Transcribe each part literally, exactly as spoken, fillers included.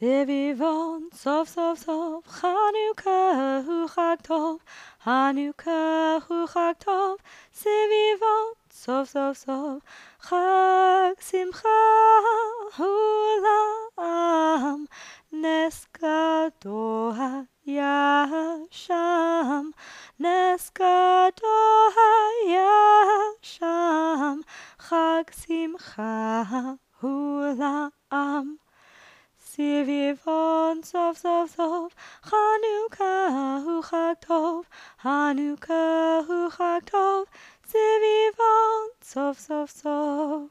סביבון, סוף סוף סוף, חנוכה הוא חג טוב, חנוכה הוא חג טוב, סביבון, סוף סוף סוף, חג שמחה הוא לעם, נס גדול היה שם, נס גדול היה שם, חג שמחה הוא לעם. סביבון סוף סוף סוף, חנוכה הוא חג טוב, חנוכה הוא חג טוב, סביבון סוף סוף סוף.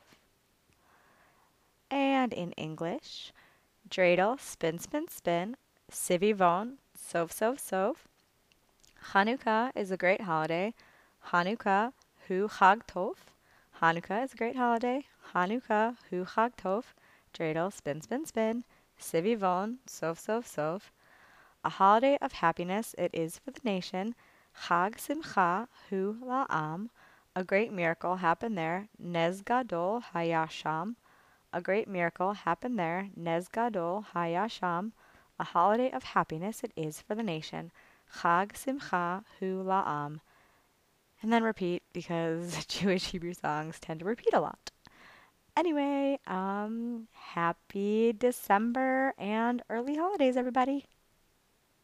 And in English, dreidel, spin, spin, spin, sivivon, sof, sof, sof. Hanukkah is a great holiday. Hanukkah hu chag tov. Hanukkah is a great holiday. Hanukkah hu chag tov. Dreidel, spin, spin, spin. Sivivon, sof, sof, sof. A holiday of happiness it is for the nation. Chag simcha hu la'am. A great miracle happened there. Nez gadol hayasham. A great miracle happened there. Nez gadol hayasham. A holiday of happiness it is for the nation. Chag simcha hu la'am. And then repeat because Jewish Hebrew songs tend to repeat a lot. Anyway, um, happy December and early holidays, everybody.